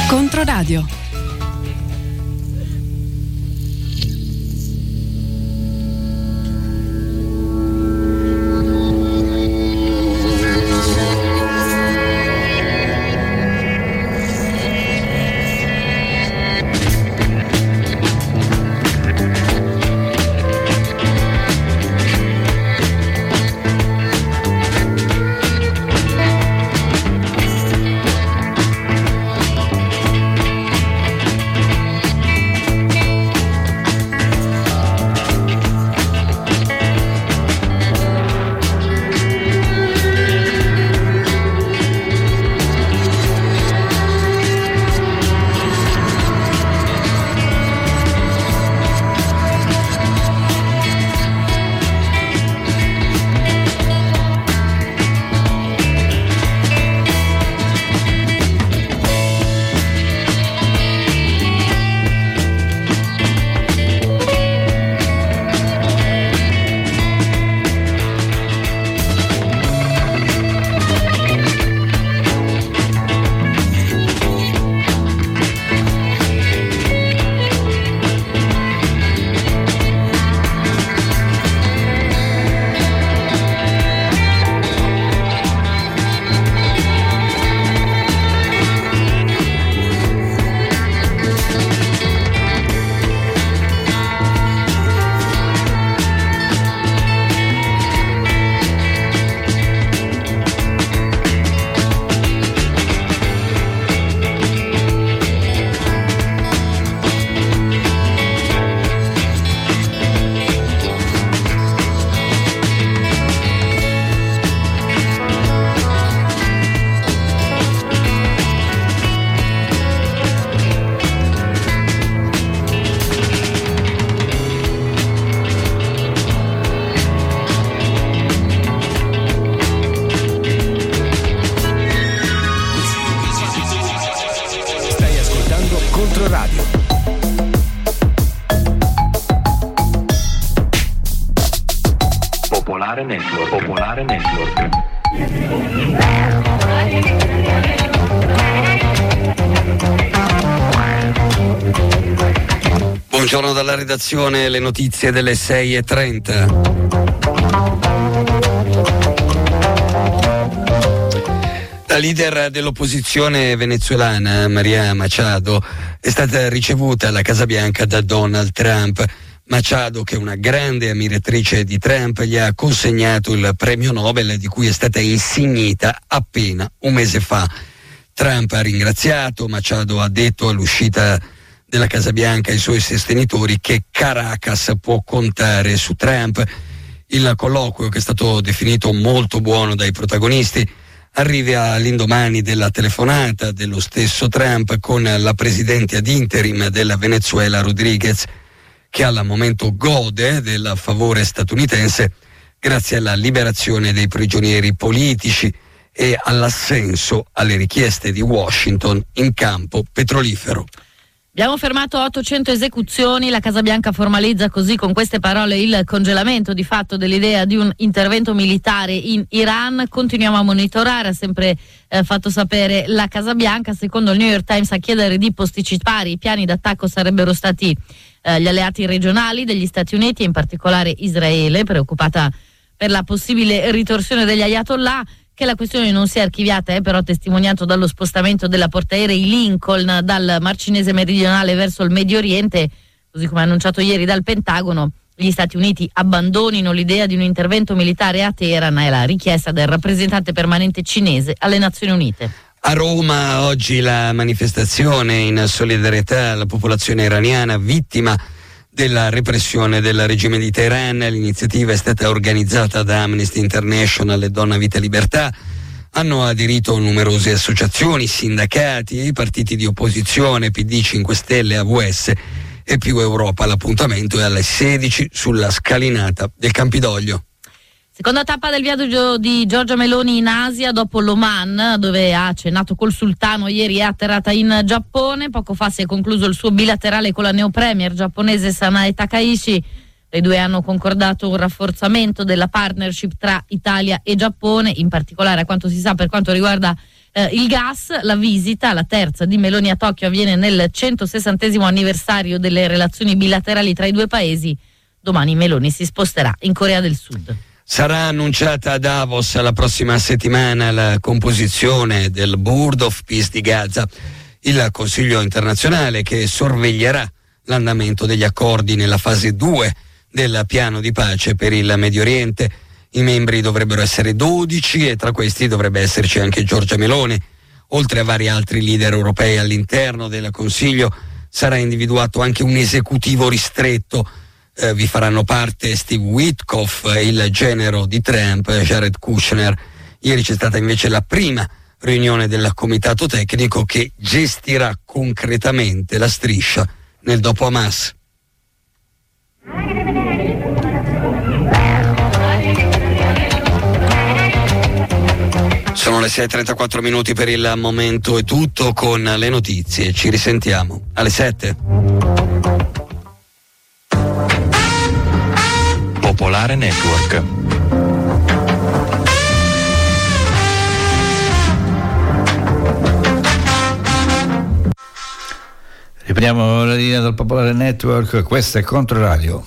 Controradio. Popolare Network. Buongiorno dalla redazione, le notizie delle 6:30. La leader dell'opposizione venezuelana, María Machado, è stata ricevuta alla Casa Bianca da Donald Trump. Machado, che è una grande ammiratrice di Trump, gli ha consegnato il premio Nobel di cui è stata insignita appena un mese fa. Trump ha ringraziato, Machado ha detto all'uscita della Casa Bianca ai suoi sostenitori che Caracas può contare su Trump. Il colloquio, che è stato definito molto buono dai protagonisti, arriva all'indomani della telefonata dello stesso Trump con la presidente ad interim della Venezuela, Rodríguez, che al momento gode del favore statunitense grazie alla liberazione dei prigionieri politici e all'assenso alle richieste di Washington in campo petrolifero. Abbiamo fermato 800 esecuzioni, la Casa Bianca formalizza così con queste parole il congelamento di fatto dell'idea di un intervento militare in Iran. Continuiamo a monitorare, ha sempre fatto sapere la Casa Bianca. Secondo il New York Times, a chiedere di posticipare i piani d'attacco sarebbero stati gli alleati regionali degli Stati Uniti, in particolare Israele, preoccupata per la possibile ritorsione degli ayatollah. Che la questione non sia archiviata è però testimoniato dallo spostamento della portaerei Lincoln dal Mar Cinese meridionale verso il Medio Oriente, così come annunciato ieri dal Pentagono. Gli Stati Uniti abbandonino l'idea di un intervento militare a Teheran è la richiesta del rappresentante permanente cinese alle Nazioni Unite. A Roma oggi la manifestazione in solidarietà alla popolazione iraniana vittima della repressione del regime di Teheran. L'iniziativa è stata organizzata da Amnesty International e Donna Vita Libertà. Hanno aderito numerose associazioni, sindacati e partiti di opposizione, PD, 5 Stelle, AVS e Più Europa. L'appuntamento è alle 16 sulla scalinata del Campidoglio. Seconda tappa del viaggio di Giorgia Meloni in Asia dopo l'Oman, dove ha cenato col sultano ieri, è atterrata in Giappone. Poco fa si è concluso il suo bilaterale con la neo premier giapponese Sanae Takaichi. Le due hanno concordato un rafforzamento della partnership tra Italia e Giappone, in particolare, a quanto si sa, per quanto riguarda il gas. La visita, la terza di Meloni a Tokyo, avviene nel 160° anniversario delle relazioni bilaterali tra i due paesi. Domani Meloni si sposterà in Corea del Sud. Sarà annunciata a Davos la prossima settimana la composizione del Board of Peace di Gaza, il Consiglio internazionale che sorveglierà l'andamento degli accordi nella fase 2 del piano di pace per il Medio Oriente. I membri dovrebbero essere 12 e tra questi dovrebbe esserci anche Giorgia Meloni. Oltre a vari altri leader europei all'interno del Consiglio sarà individuato anche un esecutivo ristretto. Vi faranno parte Steve Witkoff, il genero di Trump, Jared Kushner. Ieri c'è stata invece la prima riunione del comitato tecnico che gestirà concretamente la striscia nel dopo Hamas. Sono le 6:34 per il momento, è tutto con le notizie. Ci risentiamo alle 7. Popolare Network. Riprendiamo la linea del Popolare Network, questa è Controradio.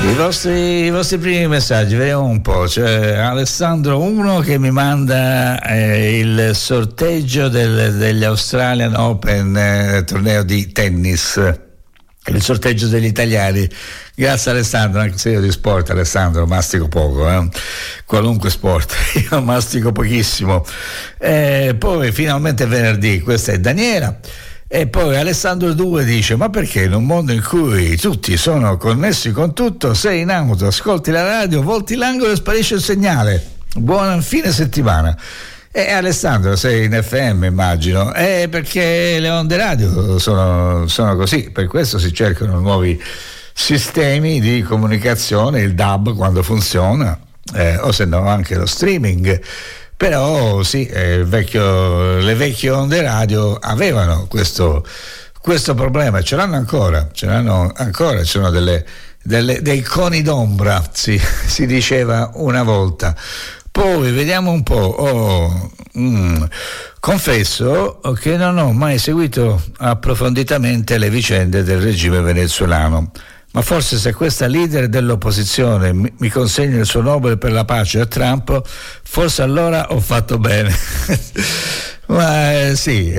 I vostri primi messaggi, vediamo un po'. C'è Alessandro 1 che mi manda il sorteggio degli Australian Open, torneo di tennis, il sorteggio degli italiani. Grazie Alessandro, anche se io di sport, Alessandro, mastico poco, qualunque sport, io mastico pochissimo. Poi finalmente venerdì, questa è Daniela. E poi Alessandro 2 dice: ma perché in un mondo in cui tutti sono connessi con tutto, sei in auto, ascolti la radio, volti l'angolo e sparisce il segnale? Buon fine settimana. E Alessandro, sei in FM immagino, perché le onde radio sono così, per questo si cercano nuovi sistemi di comunicazione, il DAB quando funziona, o se no anche lo streaming. Però sì, le vecchie onde radio avevano questo problema, ce l'hanno ancora, ci sono dei coni d'ombra, si diceva una volta. Poi vediamo un po', confesso che non ho mai seguito approfonditamente le vicende del regime venezuelano, ma forse se questa leader dell'opposizione mi consegna il suo Nobel per la pace a Trump, forse allora ho fatto bene. Ma sì,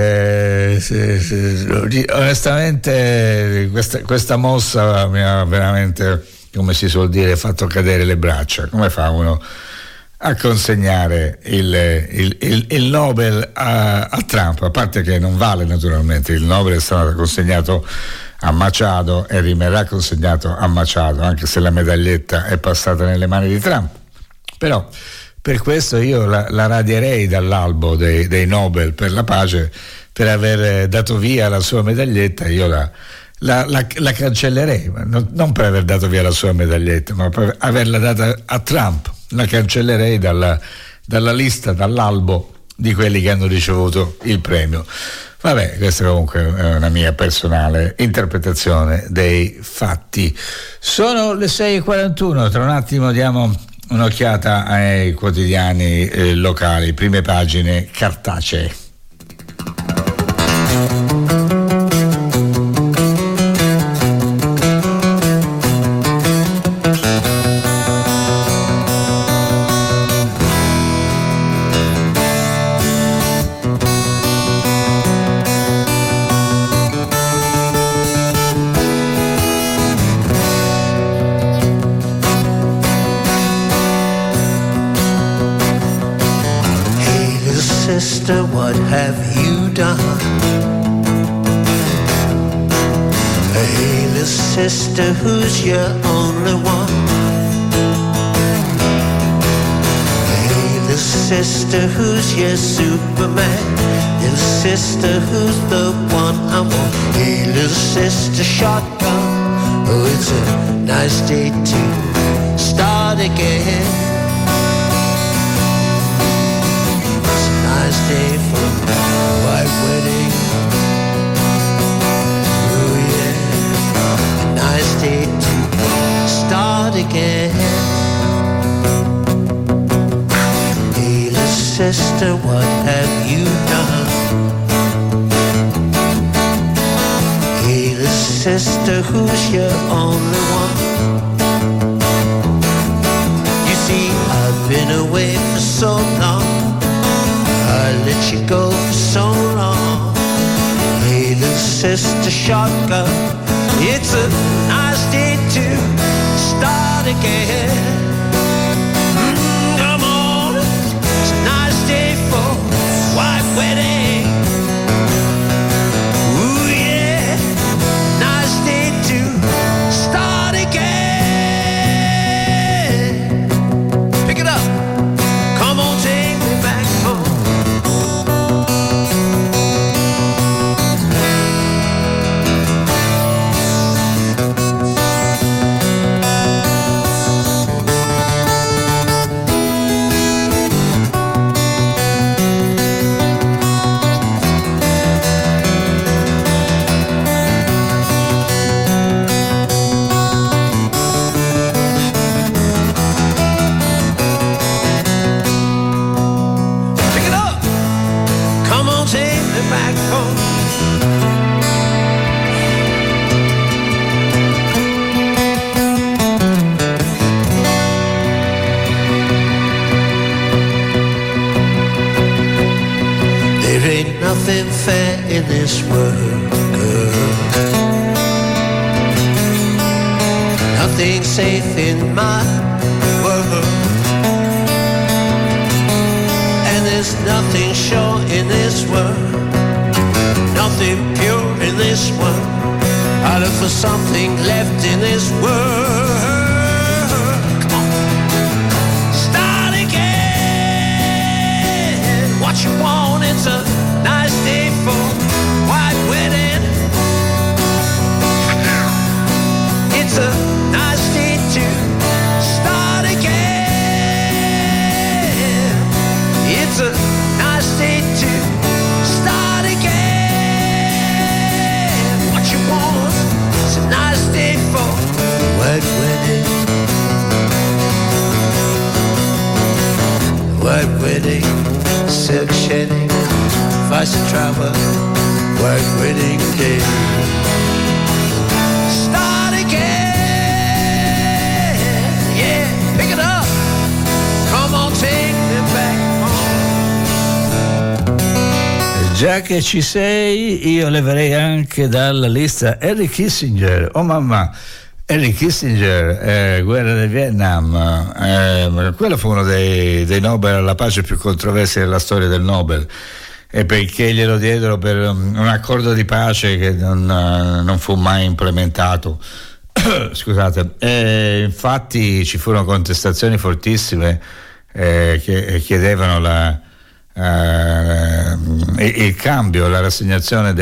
onestamente questa mossa mi ha veramente, come si suol dire, fatto cadere le braccia. Come fa uno a consegnare il Nobel a Trump? A parte che non vale, naturalmente, il Nobel è stato consegnato a Machado e rimarrà consegnato a Machado, anche se la medaglietta è passata nelle mani di Trump. Però per questo io la radierei dall'albo dei Nobel per la pace, per aver dato via la sua medaglietta. Io la cancellerei, non per aver dato via la sua medaglietta, ma per averla data a Trump. La cancellerei dalla lista, dall'albo di quelli che hanno ricevuto il premio. Vabbè, questa comunque è una mia personale interpretazione dei fatti. Sono le 6:41, tra un attimo diamo un'occhiata ai quotidiani locali, prime pagine cartacee. What have you done? Hey, little sister, who's your only one? Hey, little sister, who's your Superman? Little sister, who's the one I want? Hey, little sister, shotgun. Oh, it's a nice day to start again. Day for white wedding. Oh yeah, a nice day to start again. Hey, little sister, what have you done? Hey, little sister, who's your only one? You see, I've been away for so long, I let you go for so long. Hey, little sister, shotgun. It's a nice day to start again. Come on, it's a nice day for white wedding. Ooh yeah, nice day to start again. Pick it up. Come on, take me back home. nothing fair in this world, girl. Nothing safe in my world, and there's nothing sure in this world, nothing pure in this world. I look for something left in this world. Come on. Start again. What you want, it's a nice day for white wedding. It's a nice day to start again. It's a nice day to start again. What you want, it's a nice day for white wedding. White wedding, silk shedding, fast travel, white wedding day. Start again, yeah, pick it up. Come on, take me back home. Già che ci sei, io leverei anche dalla lista Henry Kissinger. Oh mamma, Henry Kissinger, guerra del Vietnam, quello fu uno dei Nobel alla pace più controversi della storia del Nobel, e perché glielo diedero per un accordo di pace che non fu mai implementato. Scusate, infatti ci furono contestazioni fortissime che chiedevano il cambio, la rassegnazione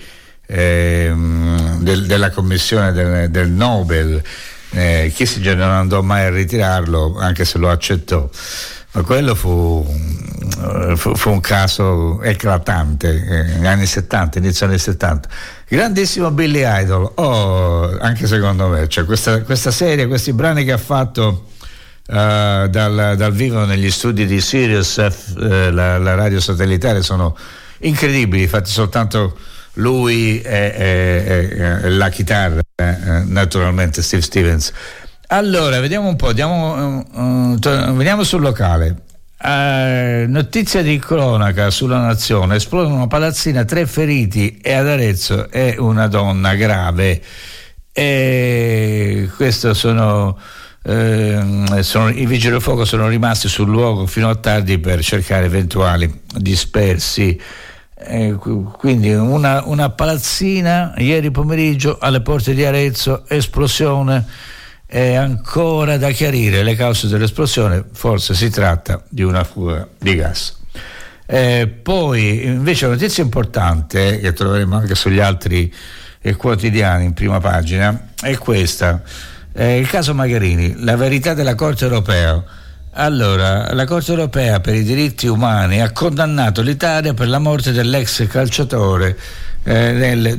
della commissione del Nobel. Kissinger non andò mai a ritirarlo, anche se lo accettò, ma quello fu un caso eclatante negli anni 70, inizio anni 70. Grandissimo Billy Idol, anche secondo me, cioè questa serie, questi brani che ha fatto dal vivo negli studi di Sirius, la radio satellitare, sono incredibili, fatti soltanto lui e la chitarra, naturalmente Steve Stevens. Allora, vediamo un po', veniamo sul locale. Notizia di cronaca sulla Nazione: esplode una palazzina, 3 feriti, e ad Arezzo è una donna grave. E questo sono i vigili del fuoco sono rimasti sul luogo fino a tardi per cercare eventuali dispersi. Quindi una palazzina ieri pomeriggio alle porte di Arezzo, esplosione, è ancora da chiarire le cause dell'esplosione, forse si tratta di una fuga di gas. Poi invece la notizia importante che troveremo anche sugli altri quotidiani in prima pagina è questa: il caso Magherini, la verità della Corte europea. Allora, la Corte europea per i diritti umani ha condannato l'Italia per la morte dell'ex calciatore nel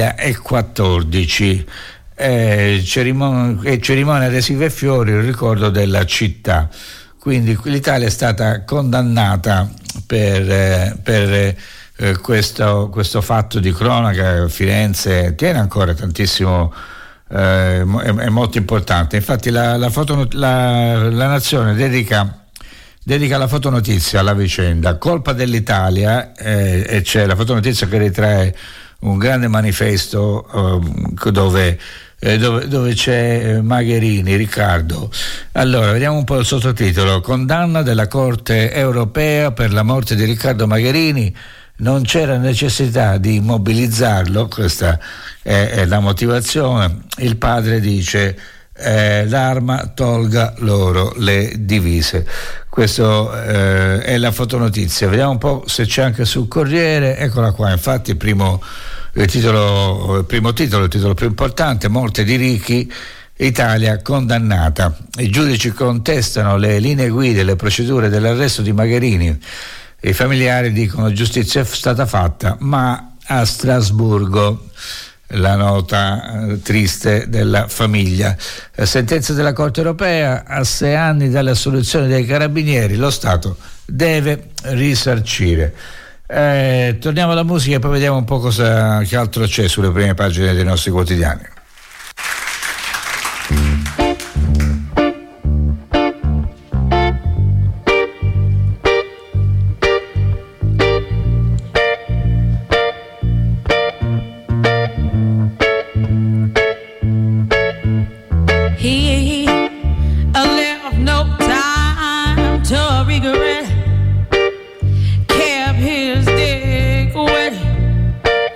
2014. Cerimonia adesiva e fiori, il ricordo della città. Quindi l'Italia è stata condannata per questo fatto di cronaca. Firenze tiene ancora tantissimo, è molto importante. Infatti la Nazione dedica la fotonotizia alla vicenda, colpa dell'Italia, e c'è la fotonotizia che ritrae un grande manifesto dove c'è Magherini, Riccardo. Allora, vediamo un po' il sottotitolo: condanna della Corte europea per la morte di Riccardo Magherini, non c'era necessità di mobilizzarlo. Questa è la motivazione. Il padre dice l'arma tolga loro le divise. Questo è la fotonotizia. Vediamo un po' se c'è anche sul Corriere. Eccola qua, infatti il titolo più importante: morte di Ricky, Italia condannata. I giudici contestano le linee guida e le procedure dell'arresto di Magherini. I familiari dicono giustizia è stata fatta, ma a Strasburgo. La nota triste della famiglia. Sentenza della Corte europea: a 6 anni dall'assoluzione dei carabinieri lo Stato deve risarcire. Torniamo alla musica e poi vediamo un po' che altro c'è sulle prime pagine dei nostri quotidiani.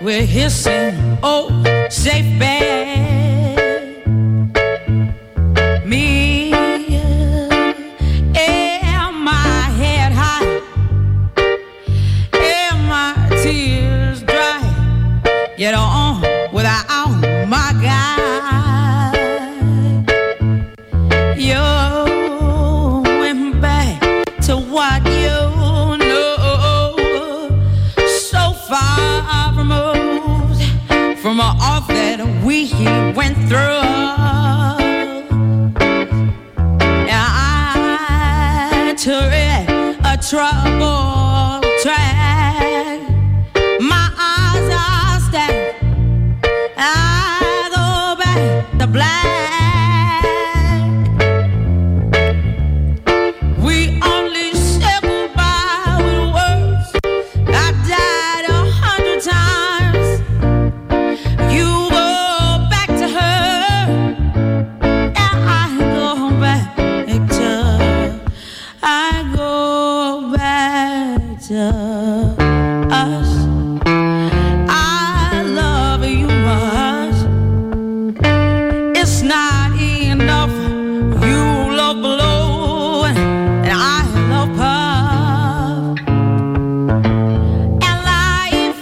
we're hissing, oh, safe bed. Me and my head high, and my tears dry, yet on without my guy. You went back to what you know, so far removed from all that we went through. I took a troubled track. My eyes are stacked. I go back to black. We only said goodbye with words. I died 100 times. You go back to her, and I go back to us. I love you much. It's not enough. You love below, and I love above. And life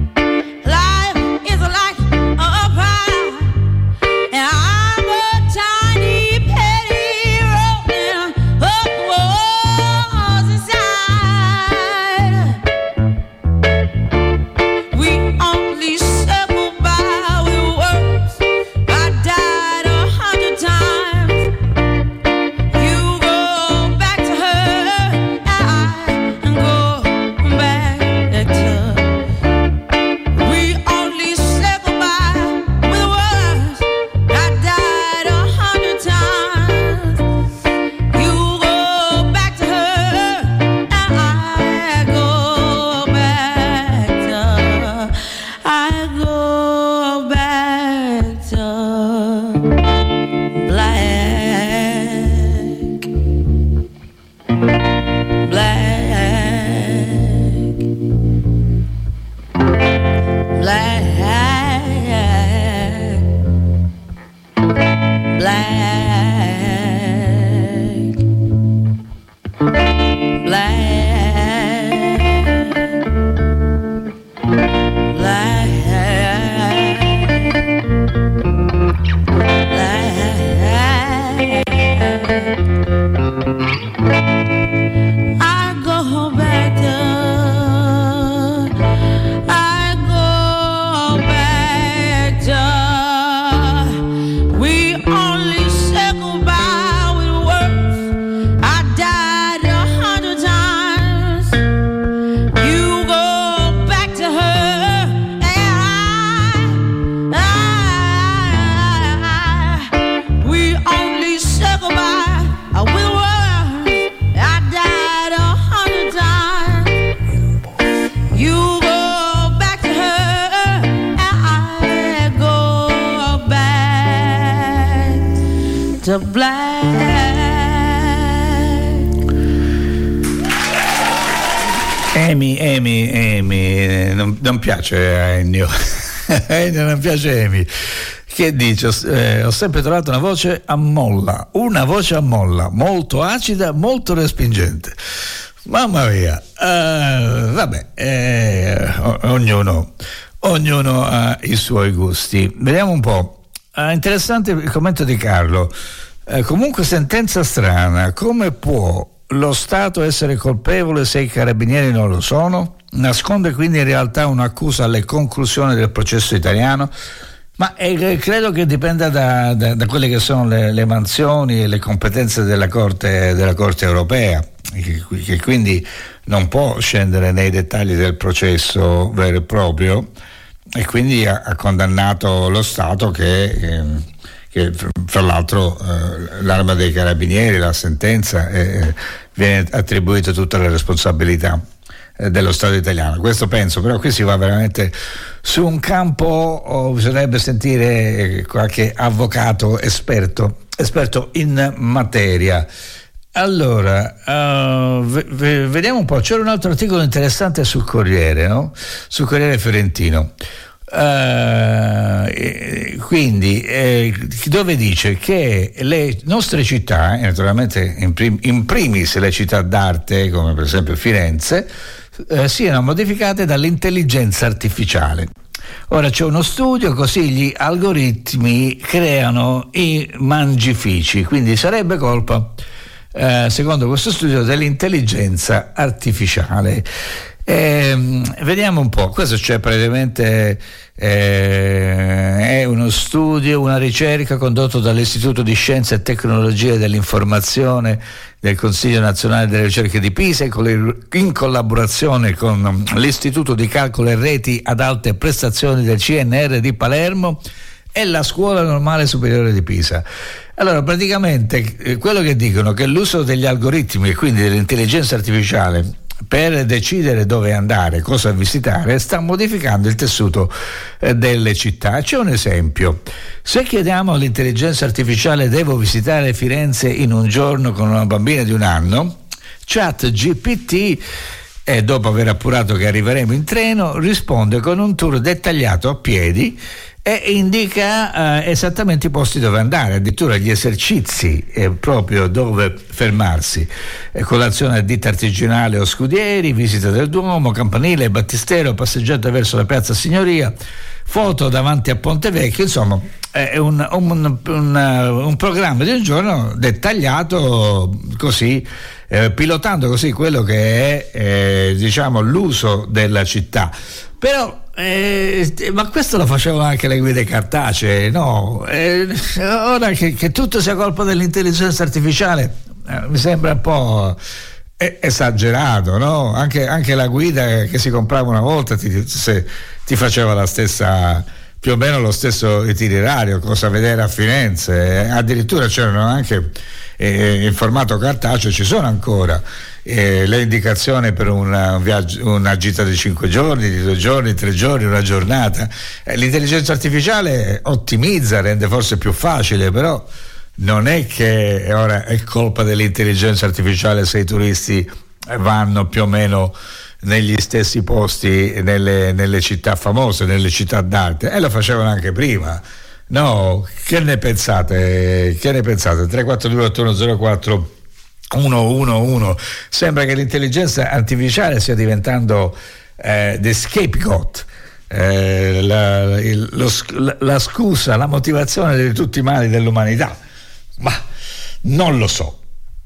is like a pie, and I'm a tiny penny rolling up the walls inside. We only said goodbye with words. I died 100 times. You go back to her, and I go back to. We only said goodbye with words. I died 100 times. You go back to her, and I go back to. I go back to black, black, black, black, I go back to. We only said goodbye with words. I died 100 times. You go back to her, and we only said goodbye with words. I died 100 times. You go back to her, and I go back to black. Amy, non piace Ennio. Ennio non piace Amy. Che dice? Ho sempre trovato una voce a molla, molto acida, molto respingente. Mamma mia. Ognuno ha i suoi gusti. Vediamo un po'. Interessante il commento di Carlo. Comunque sentenza strana. Come può lo Stato essere colpevole se i carabinieri non lo sono? Nasconde quindi in realtà un'accusa alle conclusioni del processo italiano? Ma credo che dipenda da quelle che sono le mansioni e le competenze della Corte europea, che quindi non può scendere nei dettagli del processo vero e proprio, e quindi ha condannato lo Stato che fra l'altro l'Arma dei Carabinieri, la sentenza, viene attribuita tutta la responsabilità dello Stato italiano. Questo penso, però qui si va veramente su un campo, bisognerebbe sentire qualche avvocato esperto in materia. Allora, vediamo un po'. C'era un altro articolo interessante sul Corriere, no? Sul Corriere Fiorentino. Dove dice che le nostre città, naturalmente in primis le città d'arte, come per esempio Firenze, siano modificate dall'intelligenza artificiale. Ora c'è uno studio, così gli algoritmi creano i mangifici, quindi sarebbe colpa, secondo questo studio, dell'intelligenza artificiale. Vediamo un po', questo c'è praticamente, è uno studio, una ricerca condotto dall'Istituto di Scienze e Tecnologie dell'Informazione del Consiglio Nazionale delle Ricerche di Pisa in collaborazione con l'Istituto di Calcolo e Reti ad Alte Prestazioni del CNR di Palermo e la Scuola Normale Superiore di Pisa. Allora, praticamente quello che dicono che l'uso degli algoritmi e quindi dell'intelligenza artificiale per decidere dove andare, cosa visitare, sta modificando il tessuto delle città. C'è un esempio: se chiediamo all'intelligenza artificiale devo visitare Firenze in un giorno con una bambina di 1 anno, ChatGPT, dopo aver appurato che arriveremo in treno, risponde con un tour dettagliato a piedi e indica esattamente i posti dove andare, addirittura gli esercizi proprio dove fermarsi, colazione a ditta artigianale o Scudieri, visita del Duomo, campanile, battistero, passeggiata verso la Piazza Signoria, foto davanti a Ponte Vecchio. Insomma, è un programma di un giorno dettagliato, così pilotando così quello che è diciamo l'uso della città. Però ma questo lo facevano anche le guide cartacee, no? Ora che tutto sia colpa dell'intelligenza artificiale mi sembra un po' esagerato, no? Anche la guida che si comprava una volta ti faceva la stessa, più o meno lo stesso itinerario, cosa vedere a Firenze, addirittura c'erano anche in formato cartaceo, ci sono ancora le indicazioni per un viaggio, una gita di 5 giorni, di 2 giorni, 3 giorni, una giornata. L'intelligenza artificiale ottimizza, rende forse più facile, però non è che ora è colpa dell'intelligenza artificiale se i turisti vanno più o meno negli stessi posti nelle città famose, nelle città d'arte, e lo facevano anche prima. No, che ne pensate? 342 8104 111. Sembra che l'intelligenza artificiale stia diventando the scapegoat, la scusa, la motivazione di tutti i mali dell'umanità, ma non lo so.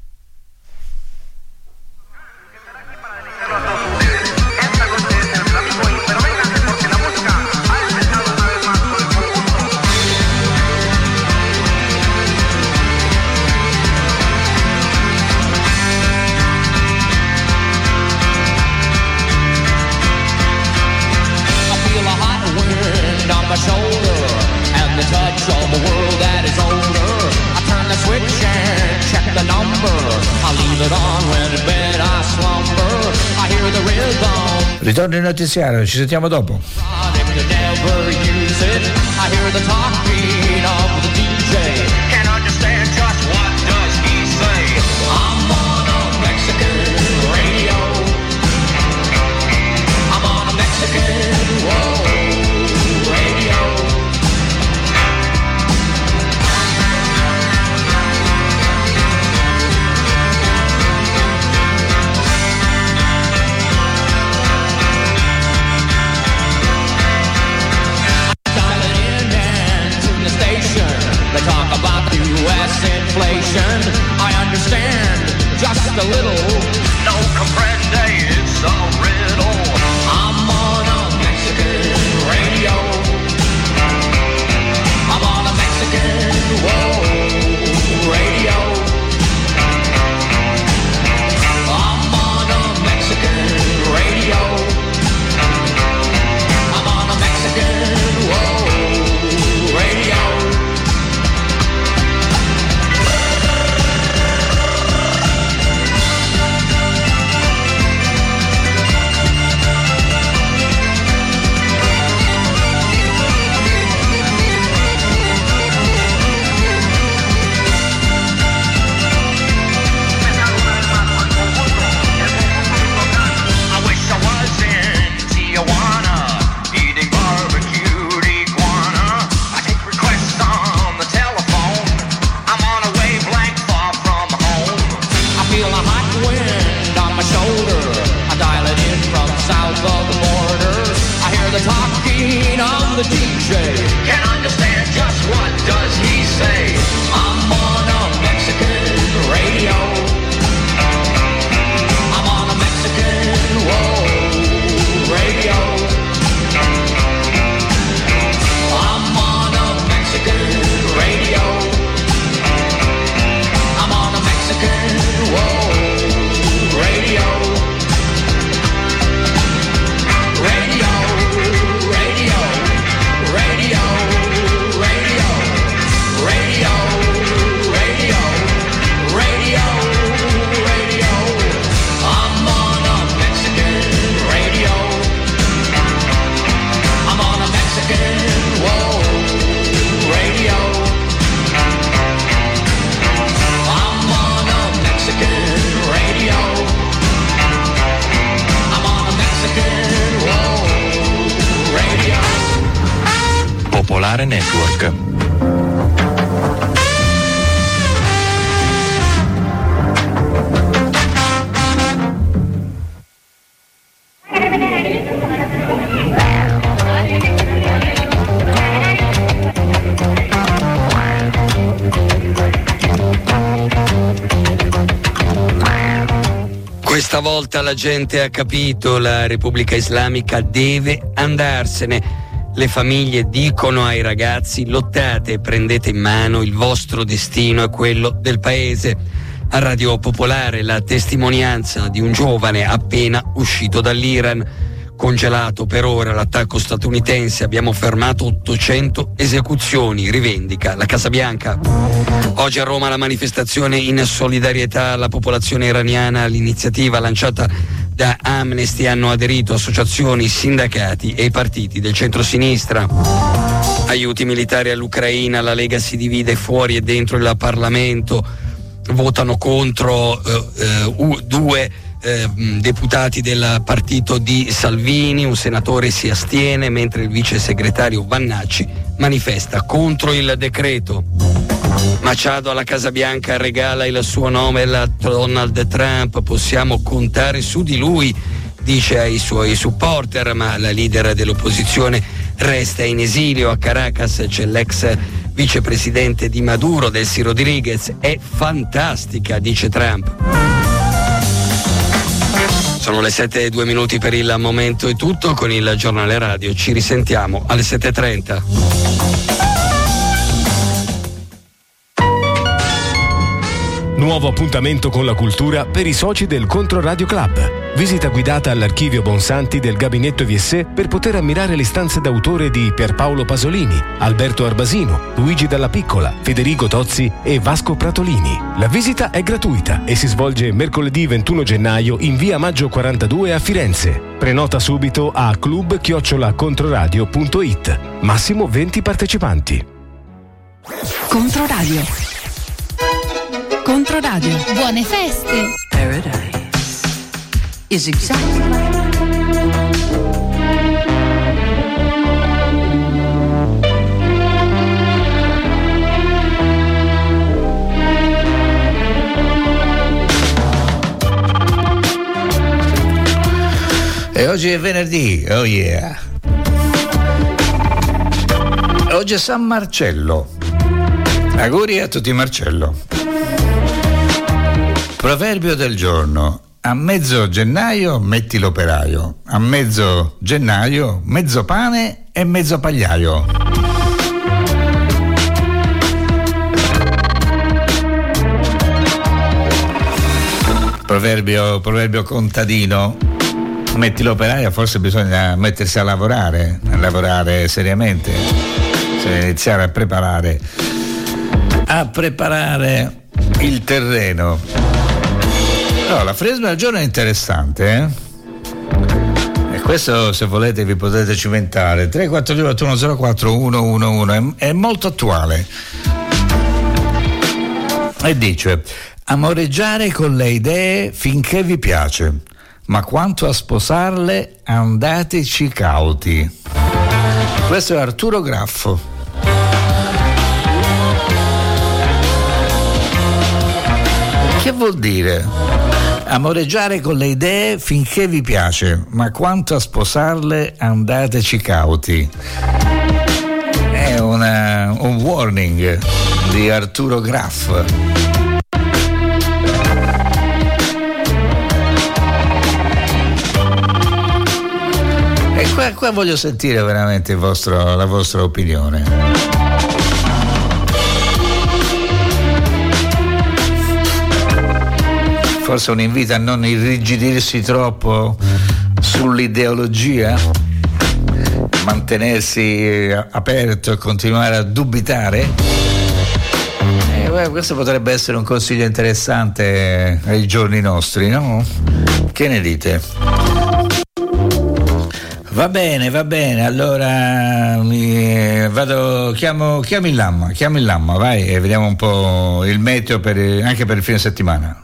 Ritorno in notiziario, ci sentiamo dopo. I understand just a little. No comprende, it's a riddle. I'm on a Mexican radio. I'm on a Mexican radio. I'm on a Mexican radio. I'm on a Mexican radio. screen, I'm the DJ. Can't understand just what does he say. I'm on a Mexican radio. I'm on a Mexican, whoa, radio. I'm on a Mexican radio. I'm on a Mexican, whoa, radio. Radio, radio, radio, radio, radio, radio, radio, radio. I'm on a Mexican radio. I'm on a Mexican, whoa, radio. I'm on a Mexican radio. I'm on a Mexican, whoa, radio. Popolare Network. Questa volta la gente ha capito, la Repubblica Islamica deve andarsene. Le famiglie dicono ai ragazzi: lottate e prendete in mano il vostro destino e quello del paese. A Radio Popolare la testimonianza di un giovane appena uscito dall'Iran. Congelato per ora l'attacco statunitense, abbiamo fermato 800 esecuzioni, rivendica la Casa Bianca. Oggi a Roma la manifestazione in solidarietà alla popolazione iraniana. All'iniziativa lanciata da Amnesty hanno aderito associazioni, sindacati e i partiti del centro-sinistra. Aiuti militari all'Ucraina, la Lega si divide fuori e dentro il Parlamento. Votano contro due deputati del partito di Salvini, un senatore si astiene, mentre il vice segretario Vannacci manifesta contro il decreto. Machado alla Casa Bianca regala il suo nome a Donald Trump, possiamo contare su di lui, dice ai suoi supporter, ma la leader dell'opposizione resta in esilio. A Caracas c'è l'ex vicepresidente di Maduro, Delcy Rodriguez, è fantastica, dice Trump. Sono le 7:02 per il momento, è tutto con il giornale radio, ci risentiamo alle 7:30. Nuovo appuntamento con la cultura per i soci del Controradio Club. Visita guidata all'archivio Bonsanti del Gabinetto VSE per poter ammirare le stanze d'autore di Pierpaolo Pasolini, Alberto Arbasino, Luigi Dalla Piccola, Federico Tozzi e Vasco Pratolini. La visita è gratuita e si svolge mercoledì 21 gennaio in via Maggio 42 a Firenze. Prenota subito a club@controradio.it. Massimo 20 partecipanti. Controradio. Controradio. Buone feste. Paradise is exactly E oggi è venerdì, oh yeah. Oggi è San Marcello. Auguri a tutti Marcello. Proverbio del giorno: a mezzo gennaio metti l'operaio, a mezzo gennaio mezzo pane e mezzo pagliaio. Proverbio contadino: metti l'operaio, forse bisogna mettersi a lavorare seriamente, cioè iniziare a preparare il terreno. No, la fresma del giorno è interessante, E questo, se volete, vi potete cimentare. 342-8104-111 è molto attuale. E dice: amoreggiare con le idee finché vi piace, ma quanto a sposarle andateci cauti. Questo è Arturo Graffo. Che vuol dire? Amoreggiare con le idee finché vi piace, ma quanto a sposarle andateci cauti. È un warning di Arturo Graff. E qua voglio sentire veramente la vostra opinione. Forse un invito a non irrigidirsi troppo sull'ideologia, mantenersi aperto e continuare a dubitare. Questo potrebbe essere un consiglio interessante ai giorni nostri, no? Che ne dite? Va bene, allora chiamo il Lamma, vai, e vediamo un po' il meteo anche per il fine settimana.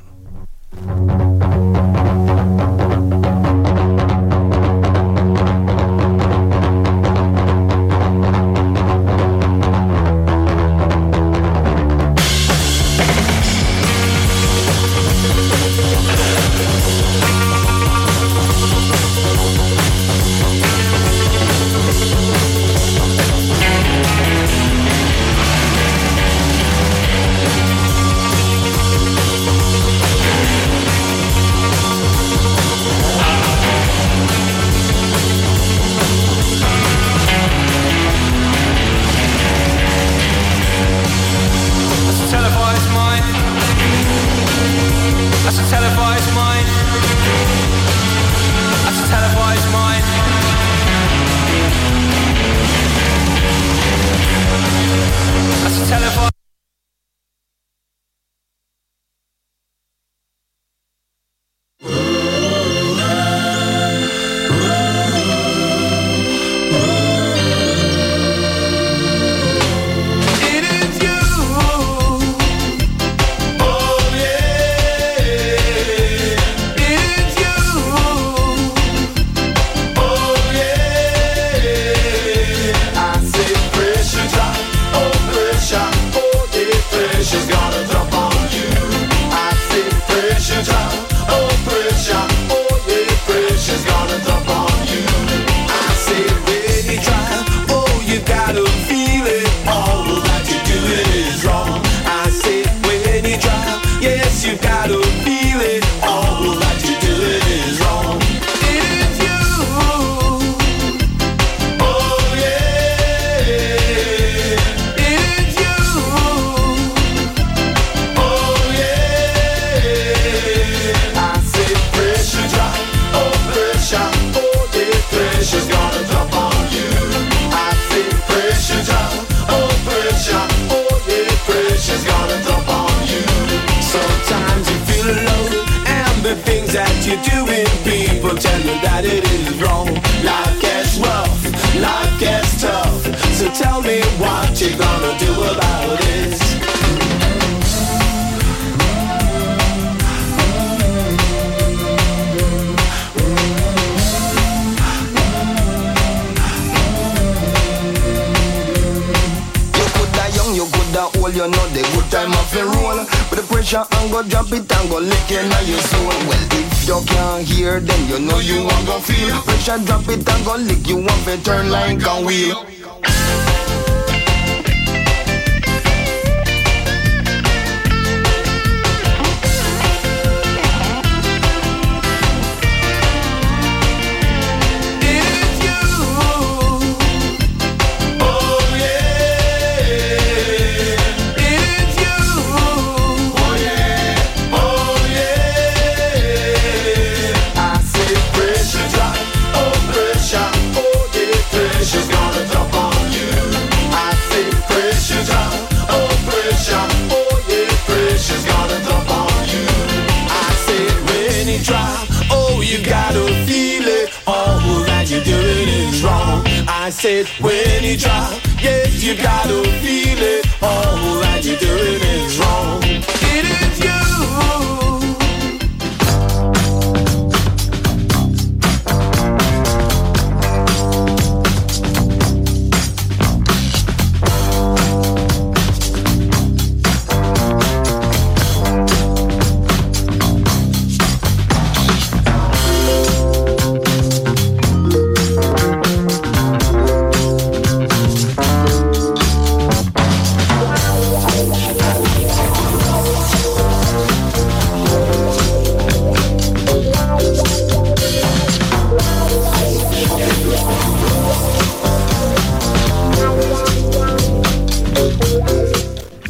I said when you drop, yes you gotta feel it. All that you're doing is wrong. It is you.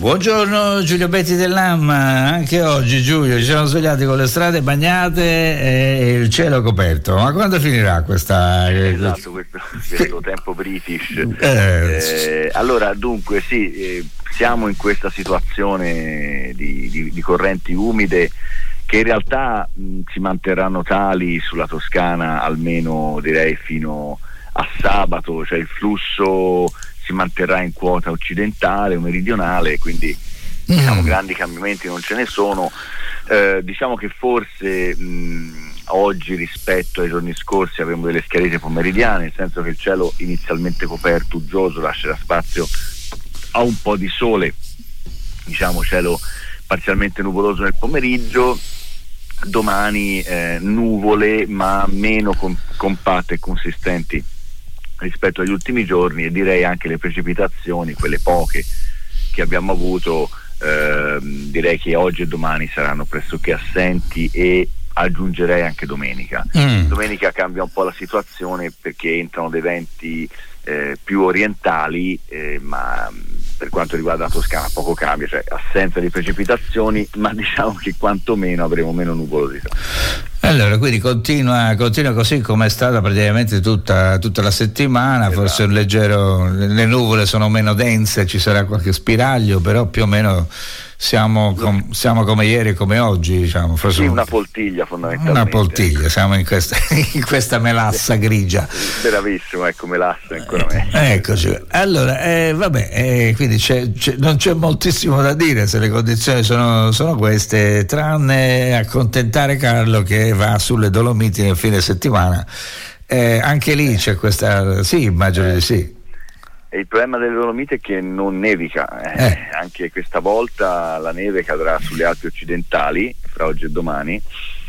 Buongiorno Giulio Betti dell'Amma, anche oggi Giulio ci siamo svegliati con le strade bagnate e il cielo coperto, ma quando finirà questa... Esatto, questo tempo british. Allora dunque sì, siamo in questa situazione di correnti umide che in realtà si manterranno tali sulla Toscana almeno direi fino a sabato, cioè il flusso si manterrà in quota occidentale o meridionale, quindi diciamo grandi cambiamenti non ce ne sono. Diciamo che forse oggi rispetto ai giorni scorsi avremo delle schiarite pomeridiane, nel senso che il cielo inizialmente coperto, uggioso, lascerà spazio a un po' di sole, diciamo cielo parzialmente nuvoloso nel pomeriggio. Domani nuvole ma meno compatte e consistenti rispetto agli ultimi giorni, e direi anche le precipitazioni, quelle poche che abbiamo avuto, direi che oggi e domani saranno pressoché assenti, e aggiungerei anche domenica. Domenica cambia un po' la situazione perché entrano dei venti più orientali, ma per quanto riguarda la Toscana poco cambia, cioè assenza di precipitazioni, ma diciamo che quantomeno avremo meno nuvolosità. Allora, quindi continua così come è stata praticamente tutta la settimana. Esatto. Forse un leggero, le nuvole sono meno dense, ci sarà qualche spiraglio, però più o meno siamo come ieri e come oggi, diciamo. Forse sì, una poltiglia fondamentalmente. Una poltiglia, siamo in questa melassa grigia. Bravissimo, ecco, melassa ancora meglio. Eccoci. Allora, quindi non c'è moltissimo da dire se le condizioni sono queste, tranne accontentare Carlo che va sulle Dolomiti nel fine settimana. Anche lì c'è questa, sì, immagino di sì. E il problema delle Dolomiti è che non nevica, anche questa volta la neve cadrà sulle Alpi occidentali fra oggi e domani,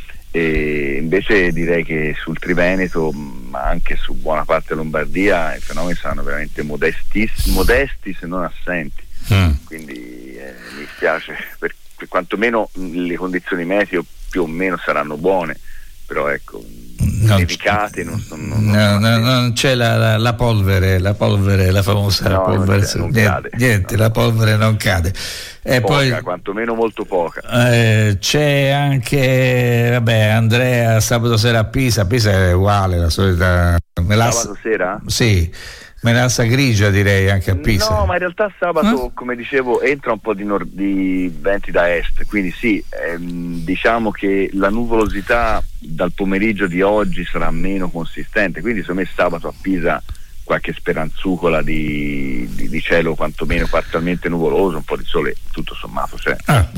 e invece direi che sul Triveneto, ma anche su buona parte della Lombardia, i fenomeni saranno veramente modesti se non assenti. Quindi mi spiace, per quantomeno le condizioni meteo più o meno saranno buone, però ecco, nevicate non c'è la polvere, la famosa polvere, niente, la polvere non cade. E poca, poi quantomeno molto poca. C'è anche Andrea sabato sera a Pisa è uguale, la solita melassa. Sabato sera? Sì, melassa grigia direi anche a Pisa. No, ma in realtà sabato, come dicevo, entra un po' di venti da est, quindi sì, diciamo che la nuvolosità dal pomeriggio di oggi sarà meno consistente, quindi secondo me sabato a Pisa qualche speranzucola di cielo quantomeno parzialmente nuvoloso, un po' di sole, tutto sommato c'è.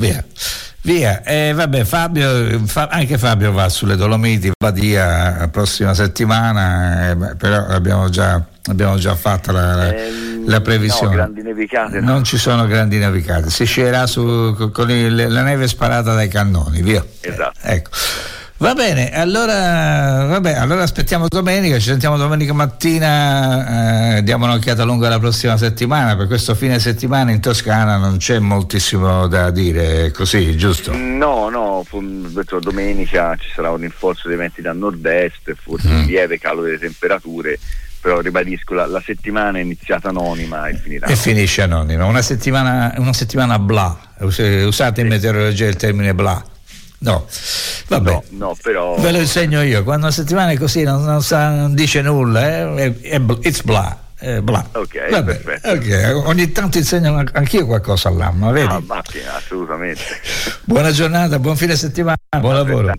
Via. Anche Fabio va sulle Dolomiti, va la prossima settimana, però abbiamo già fatto la previsione. No, grandi nevicate no. Non ci sono grandi nevicate, si scerà con la neve sparata dai cannoni, via. Esatto. Ecco. Va bene, allora aspettiamo domenica, ci sentiamo domenica mattina, diamo un'occhiata lunga alla prossima settimana. Per questo fine settimana in Toscana non c'è moltissimo da dire, così, giusto? No, domenica ci sarà un rinforzo dei venti da nord-est, forse un lieve calo delle temperature, però ribadisco, la settimana è iniziata anonima e finirà. E finisce anonima, una settimana bla, usate in meteorologia il termine bla. No, vabbè. No, però ve lo insegno io. Quando una settimana è così non dice nulla, it's blah. Blah. Ok, vabbè, perfetto. Okay. Ogni tanto insegno anch'io qualcosa all'anno, vedi? Macchina, assolutamente. Buona giornata, buon fine settimana, buon lavoro.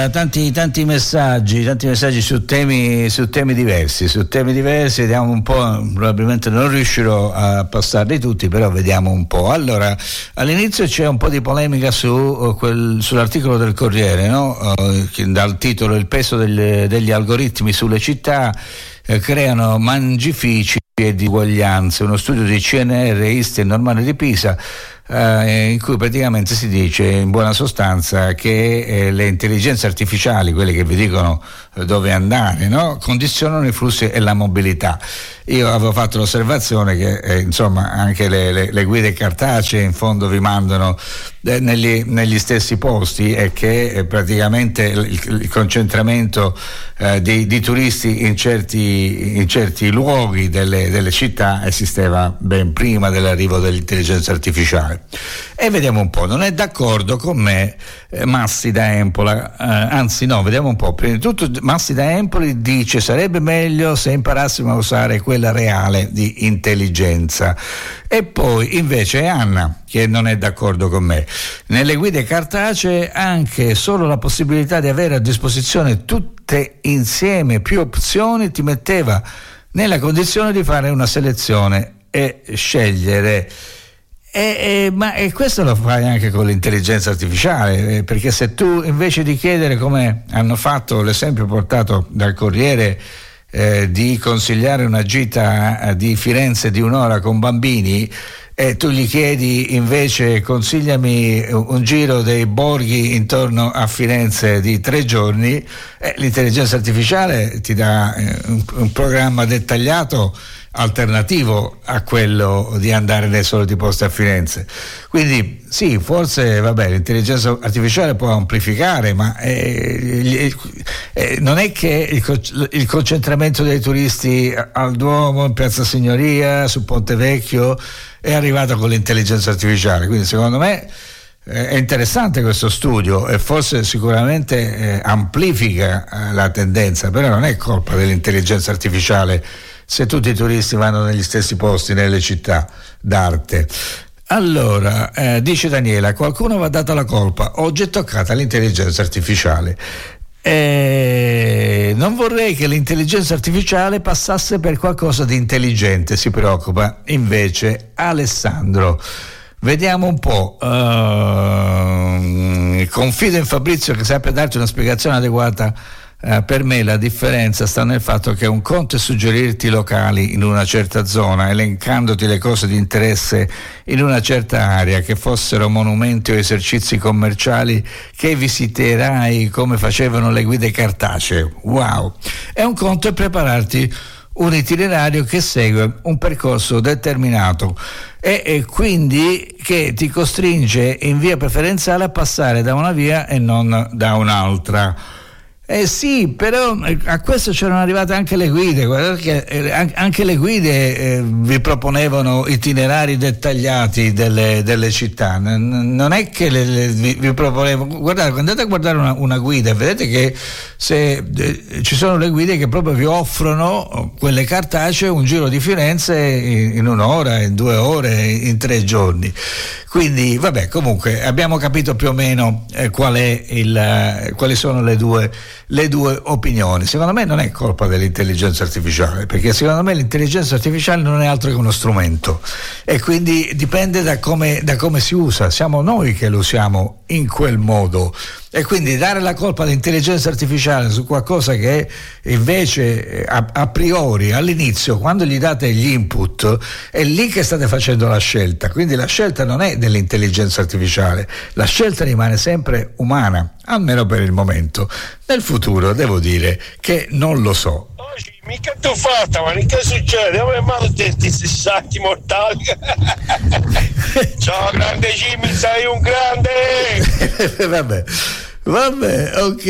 tanti messaggi su temi diversi, vediamo un po', probabilmente non riuscirò a passarli tutti, però vediamo un po'. Allora, all'inizio c'è un po' di polemica sull'articolo del Corriere, no? Dal titolo "Il peso degli algoritmi sulle città creano mangifici e disuguaglianze", uno studio di CNR, ISTE e Normale di Pisa, in cui praticamente si dice, in buona sostanza, che le intelligenze artificiali, quelle che vi dicono dove andare, no? Condizionano i flussi e la mobilità. Io avevo fatto l'osservazione che insomma anche le guide cartacee in fondo vi mandano negli stessi posti, e che praticamente il concentramento di turisti in certi luoghi delle città esisteva ben prima dell'arrivo dell'intelligenza artificiale. E vediamo un po', non è d'accordo con me Massi da Empola, anzi no, vediamo un po'. Prima di tutto Massi da Empoli dice: sarebbe meglio se imparassimo a usare quella reale di intelligenza. E poi invece è Anna che non è d'accordo con me. Nelle guide cartacee anche solo la possibilità di avere a disposizione tutte insieme più opzioni ti metteva nella condizione di fare una selezione e scegliere. Ma questo lo fai anche con l'intelligenza artificiale, perché se tu invece di chiedere, come hanno fatto, l'esempio portato dal Corriere, di consigliare una gita di Firenze di un'ora con bambini, e tu gli chiedi invece consigliami un giro dei borghi intorno a Firenze di 3 giorni, l'intelligenza artificiale ti dà un programma dettagliato alternativo a quello di andare nei soliti posti a Firenze. Quindi sì, forse l'intelligenza artificiale può amplificare, ma non è che il concentramento dei turisti al Duomo, in Piazza Signoria, su Ponte Vecchio è arrivato con l'intelligenza artificiale. Quindi secondo me è interessante questo studio e forse sicuramente amplifica la tendenza, però non è colpa dell'intelligenza artificiale se tutti i turisti vanno negli stessi posti nelle città d'arte. Allora, dice Daniela, qualcuno va data la colpa, oggi è toccata l'intelligenza artificiale. Non vorrei che l'intelligenza artificiale passasse per qualcosa di intelligente, si preoccupa invece Alessandro. Vediamo un po'. Confido in Fabrizio che sappia darti una spiegazione adeguata. Per me la differenza sta nel fatto che un conto è suggerirti locali in una certa zona, elencandoti le cose di interesse in una certa area, che fossero monumenti o esercizi commerciali che visiterai come facevano le guide cartacee. Wow! E un conto è prepararti un itinerario che segue un percorso determinato e quindi che ti costringe in via preferenziale a passare da una via e non da un'altra. Sì, però a questo c'erano arrivate anche le guide. Guardate che anche le guide vi proponevano itinerari dettagliati delle città. Non è che vi proponevano. Guardate, andate a guardare una guida e vedete che ci sono le guide che proprio vi offrono, quelle cartacee, un giro di Firenze in 1 ora, in 2 ore, in 3 giorni. Quindi comunque abbiamo capito più o meno quali sono le due opinioni. Secondo me non è colpa dell'intelligenza artificiale, perché secondo me l'intelligenza artificiale non è altro che uno strumento e quindi dipende da come si usa. Siamo noi che lo usiamo in quel modo, e quindi dare la colpa all'intelligenza artificiale su qualcosa che invece a priori, all'inizio, quando gli date gli input, è lì che state facendo la scelta. Quindi la scelta non è dell'intelligenza artificiale, la scelta rimane sempre umana, almeno per il momento. Nel futuro devo dire che non lo so. Mica tu fatta, ma che succede? Come mai questi sacchi mortali? Ciao grande Jimmy, sei un grande! Vabbè, ok.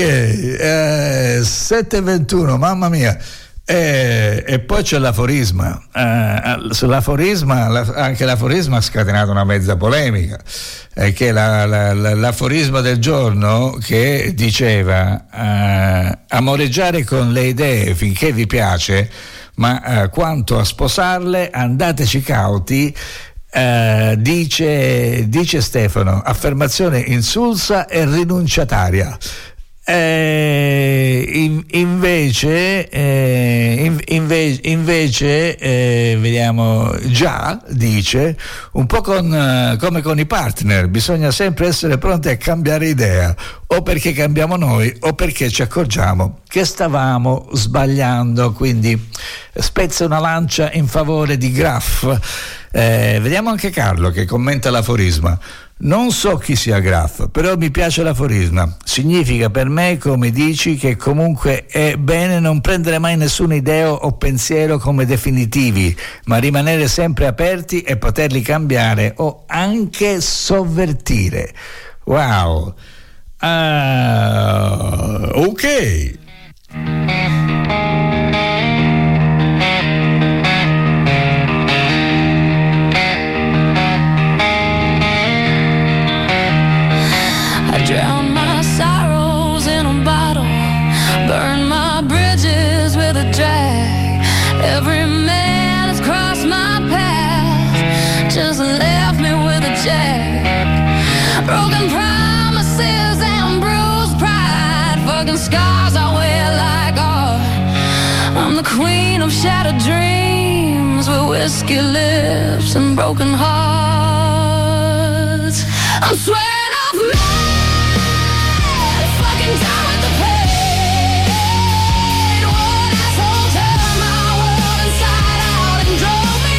7:21, mamma mia. E poi c'è l'aforisma. Sull'aforisma, anche l'aforisma ha scatenato una mezza polemica, che è l'aforisma del giorno, che diceva amoreggiare con le idee finché vi piace, ma quanto a sposarle andateci cauti. Dice Stefano, affermazione insulsa e rinunciataria. Invece vediamo, già dice un po' come con i partner, bisogna sempre essere pronti a cambiare idea, o perché cambiamo noi o perché ci accorgiamo che stavamo sbagliando. Quindi spezza una lancia in favore di Graff. Vediamo anche Carlo che commenta l'aforisma. Non so chi sia Graff, però mi piace l'aforisma. Significa per me, come dici, che comunque è bene non prendere mai nessuna idea o pensiero come definitivi, ma rimanere sempre aperti e poterli cambiare o anche sovvertire. Wow. Ok. Drown my sorrows in a bottle, burn my bridges with a drag. Every man has crossed my path, just left me with a jag. Broken promises and bruised pride, fucking scars I wear like art. I'm the queen of shattered dreams with whiskey lips and broken hearts. I'm swearing off me. Down with the pain. One asshole turned my world inside out and drove me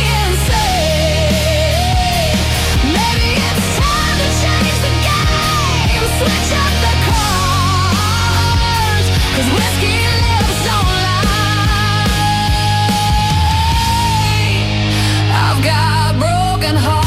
insane. Maybe it's time to change the game, switch up the cards, 'cause whiskey lips don't lie. I've got broken hearts.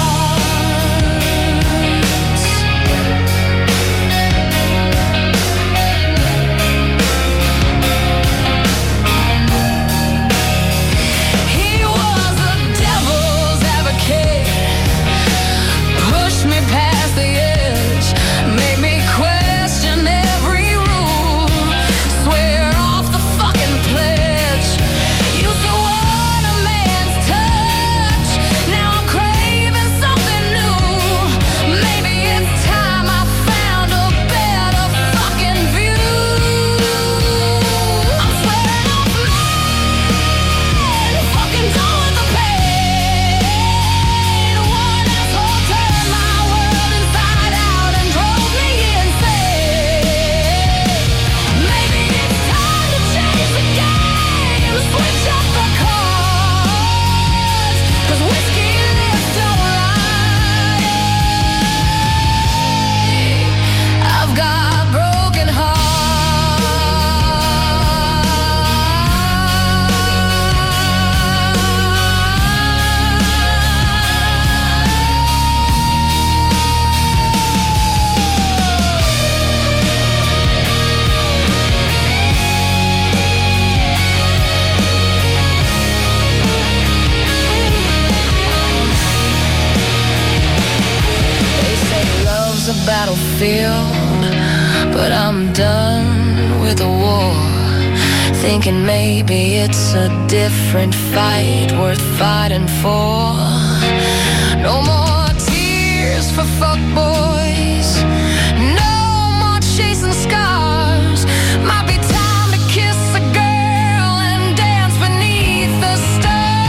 But I'm done with the war, thinking maybe it's a different fight worth fighting for. No more tears for fuckboys, no more chasing scars. Might be time to kiss a girl and dance beneath the stars.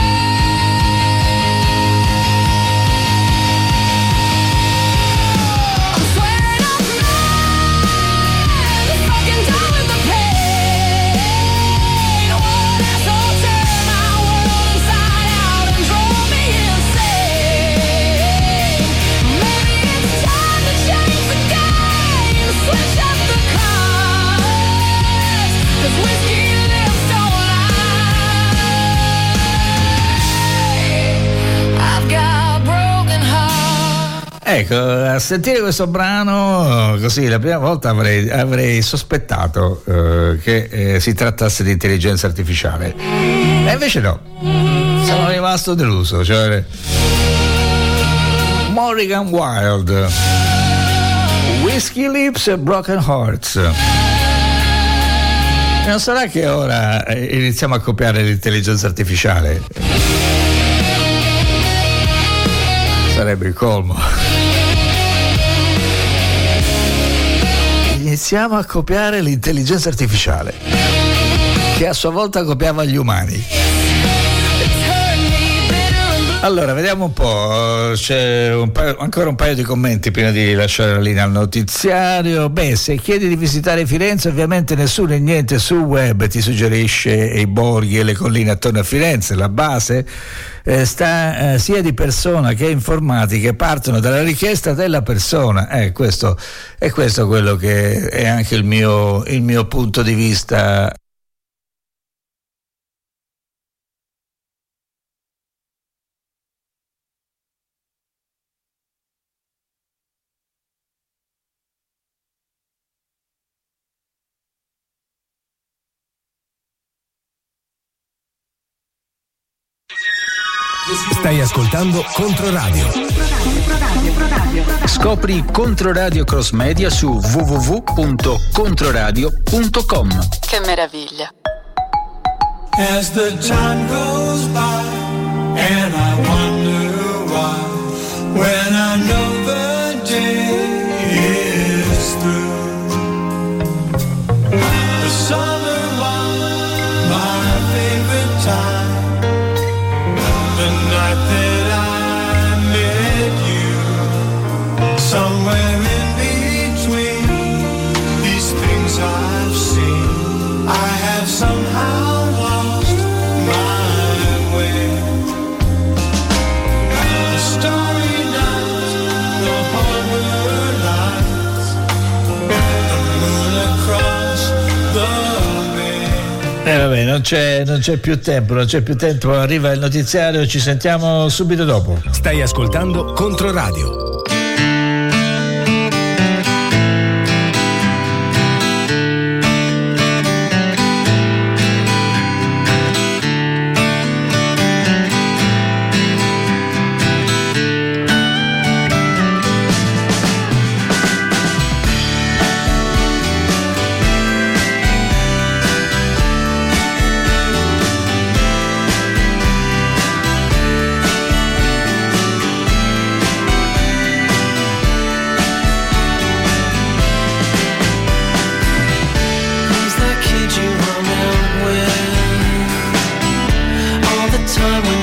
Ecco, a sentire questo brano così la prima volta avrei sospettato che si trattasse di intelligenza artificiale, e invece no, sono rimasto deluso. Cioè, Morrigan Wild, Whiskey Lips e Broken Hearts. Non sarà che ora iniziamo a copiare l'intelligenza artificiale? Sarebbe il colmo. iniziamo a copiare l'intelligenza artificiale, che a sua volta copiava gli umani. Allora, vediamo un po', c'è ancora un paio di commenti prima di lasciare la linea al notiziario. Beh, se chiedi di visitare Firenze, ovviamente nessuno e niente sul web ti suggerisce i borghi e le colline attorno a Firenze. La base sta sia di persona che informatica, partono dalla richiesta della persona. Questo è quello che è anche il mio punto di vista. Stai ascoltando Controradio. Scopri Controradio Cross Media su www.controradio.com. Che meraviglia. As the time goes by and I wonder why, when I know the day is through, the summer was my favorite time. The night that I met you, somewhere in between these things I've seen, I have somehow lost my way. The starry night, the harbor lights, the moon across the Vabbè, non c'è più tempo, arriva il notiziario, ci sentiamo subito dopo. Stai ascoltando Controradio. time